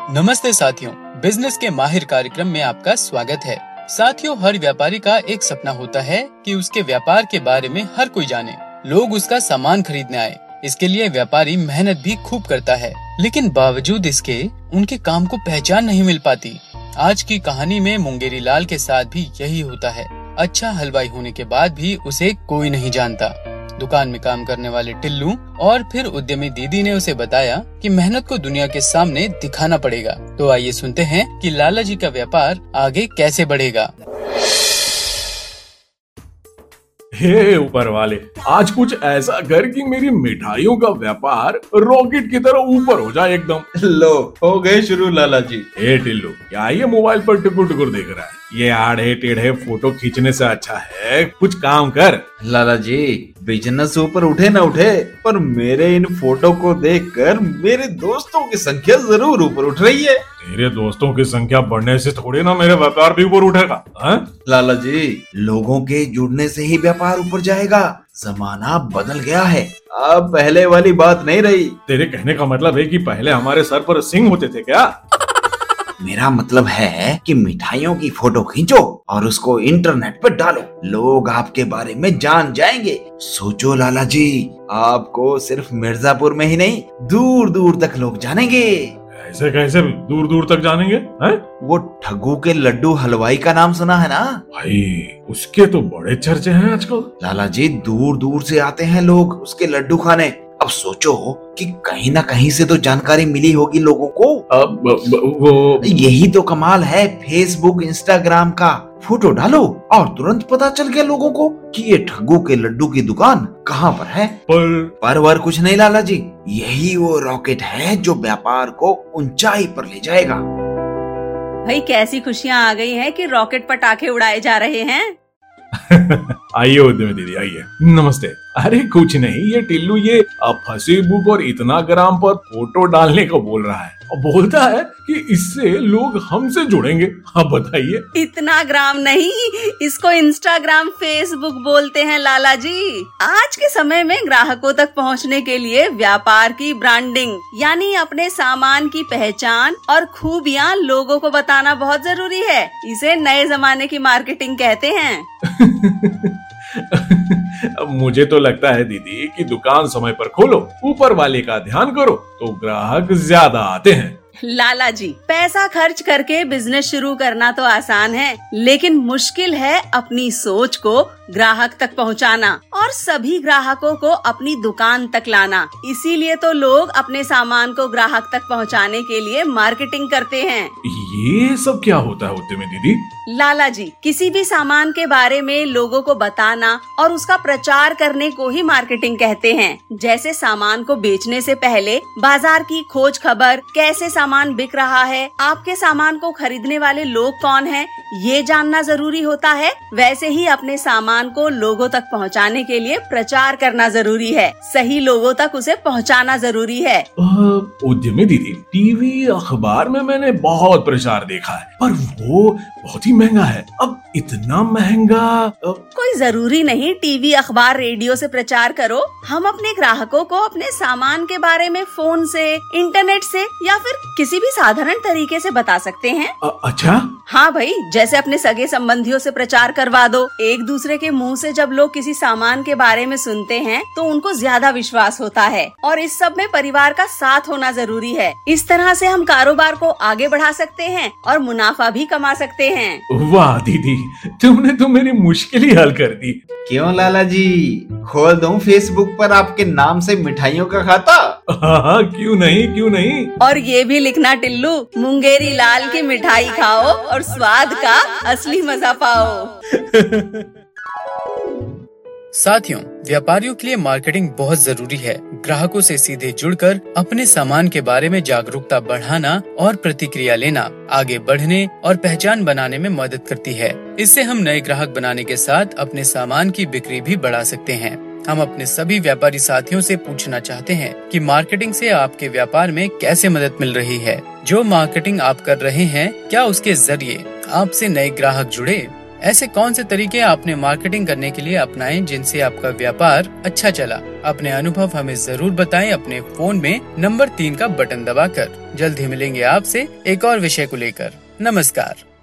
नमस्ते साथियों, बिजनेस के माहिर कार्यक्रम में आपका स्वागत है। साथियों, हर व्यापारी का एक सपना होता है कि उसके व्यापार के बारे में हर कोई जाने, लोग उसका सामान खरीदने आए। इसके लिए व्यापारी मेहनत भी खूब करता है, लेकिन बावजूद इसके उनके काम को पहचान नहीं मिल पाती। आज की कहानी में मुंगेरी लाल के साथ भी यही होता है। अच्छा हलवाई होने के बाद भी उसे कोई नहीं जानता। दुकान में काम करने वाले टिल्लू और फिर उद्यमी दीदी ने उसे बताया कि मेहनत को दुनिया के सामने दिखाना पड़ेगा। तो आइए सुनते हैं कि लाला जी का व्यापार आगे कैसे बढ़ेगा। हे ऊपर वाले, आज कुछ ऐसा कर कि मेरी मिठाइयों का व्यापार रॉकेट की तरह ऊपर हो जाए एकदम। लो, हो गए शुरू लाला जी। हे टिल्लू, क्या ये मोबाइल पर टुकुर टुकुर देख रहा है? ये आड़े टेढ़े फोटो खींचने से अच्छा है कुछ काम कर। लाला जी, बिजनेस ऊपर उठे ना उठे, पर मेरे इन फोटो को देखकर मेरे दोस्तों की संख्या जरूर ऊपर उठ रही है। तेरे दोस्तों की संख्या बढ़ने से थोड़ी ना मेरे व्यापार भी ऊपर उठेगा। लाला जी, लोगों के जुड़ने से ही व्यापार ऊपर जाएगा। जमाना बदल गया है, अब पहले वाली बात नहीं रही। तेरे कहने का मतलब है कि पहले हमारे सर पर सिंह होते थे क्या? मेरा मतलब है कि मिठाइयों की फोटो खींचो और उसको इंटरनेट पर डालो, लोग आपके बारे में जान जाएंगे। सोचो लाला जी, आपको सिर्फ मिर्जापुर में ही नहीं, दूर दूर तक लोग जानेंगे। ऐसे कैसे दूर दूर तक जानेंगे? वो ठगू के लड्डू हलवाई का नाम सुना है ना भाई? उसके तो बड़े चर्चे हैं आजकल। लाला जी, दूर दूर से आते हैं लोग उसके लड्डू खाने। अब सोचो कि कहीं ना कहीं से तो जानकारी मिली होगी लोगों को। अब वो यही तो कमाल है फेसबुक इंस्टाग्राम का। फोटो डालो और तुरंत पता चल गया लोगों को कि ये ठगू के लड्डू की दुकान कहाँ पर है। पर कुछ नहीं लाला जी, यही वो रॉकेट है जो व्यापार को ऊंचाई पर ले जाएगा। भाई, कैसी खुशियाँ आ गई हैं कि रॉकेट पटाखे उड़ाए जा रहे हैं। आइए उद्यमी दीदी, आइए। नमस्ते। अरे कुछ नहीं, ये टिल्लू ये फेसबुक और इतना ग्राम पर फोटो डालने को बोल रहा है और बोलता है कि इससे लोग हमसे जुड़ेंगे। आप बताइए। इतना ग्राम नहीं, इसको इंस्टाग्राम फेसबुक बोलते हैं लाला जी। आज के समय में ग्राहकों तक पहुंचने के लिए व्यापार की ब्रांडिंग यानी अपने सामान की पहचान और खूबियां लोगों को बताना बहुत जरूरी है। इसे नए जमाने की मार्केटिंग कहते हैं। मुझे तो लगता है दीदी कि दुकान समय पर खोलो, ऊपर वाले का ध्यान करो तो ग्राहक ज्यादा आते हैं। लाला जी, पैसा खर्च करके बिजनेस शुरू करना तो आसान है, लेकिन मुश्किल है अपनी सोच को ग्राहक तक पहुंचाना और सभी ग्राहकों को अपनी दुकान तक लाना। इसीलिए तो लोग अपने सामान को ग्राहक तक पहुंचाने के लिए मार्केटिंग करते हैं। ये सब क्या होता है उद्यमी दीदी? लाला जी, किसी भी सामान के बारे में लोगों को बताना और उसका प्रचार करने को ही मार्केटिंग कहते हैं। जैसे सामान को बेचने से पहले बाजार की खोज खबर, कैसे सामान बिक रहा है, आपके सामान को खरीदने वाले लोग कौन हैं, ये जानना जरूरी होता है। वैसे ही अपने सामान को लोगों तक पहुंचाने के लिए प्रचार करना जरूरी है। सही लोगों तक उसे पहुंचाना जरूरी है। उद्यमी दीदी, टीवी अखबार में मैंने बहुत प्रचार देखा है, पर वो बहुत ही महंगा है। अब इतना महंगा कोई जरूरी नहीं टीवी अखबार रेडियो से प्रचार करो। हम अपने ग्राहकों को अपने सामान के बारे में फोन से, इंटरनेट से या फिर किसी भी साधारण तरीके से बता सकते हैं। अच्छा? हाँ भाई, जैसे अपने सगे संबंधियों से प्रचार करवा दो। एक दूसरे के मुंह से जब लोग किसी सामान के बारे में सुनते हैं तो उनको ज्यादा विश्वास होता है और इस सब में परिवार का साथ होना जरूरी है। इस तरह से हम कारोबार को आगे बढ़ा सकते हैं और मुनाफा भी कमा सकते हैं। वाह दीदी, तुमने तो मेरी मुश्किल ही हल कर दी। क्यों लाला जी, खोल दूं फेसबुक पर आपके नाम से मिठाइयों का खाता? हाँ, क्यों नहीं, क्यों नहीं। और ये भी लिखना टिल्लू, मुंगेरी लाल की मिठाई खाओ और स्वाद का असली मजा पाओ। साथियों, व्यापारियों के लिए मार्केटिंग बहुत जरूरी है। ग्राहकों से सीधे जुड़कर अपने सामान के बारे में जागरूकता बढ़ाना और प्रतिक्रिया लेना आगे बढ़ने और पहचान बनाने में मदद करती है। इससे हम नए ग्राहक बनाने के साथ अपने सामान की बिक्री भी बढ़ा सकते हैं। हम अपने सभी व्यापारी साथियों से पूछना चाहते हैं कि मार्केटिंग से आपके व्यापार में कैसे मदद मिल रही है। जो मार्केटिंग आप कर रहे हैं, क्या उसके जरिए आपसे नए ग्राहक जुड़े? ऐसे कौन से तरीके आपने मार्केटिंग करने के लिए अपनाए जिनसे आपका व्यापार अच्छा चला? अपने अनुभव हमें जरूर बताएं अपने फोन में नंबर 3 का बटन दबाकर। जल्द ही मिलेंगे आपसे एक और विषय को लेकर। नमस्कार।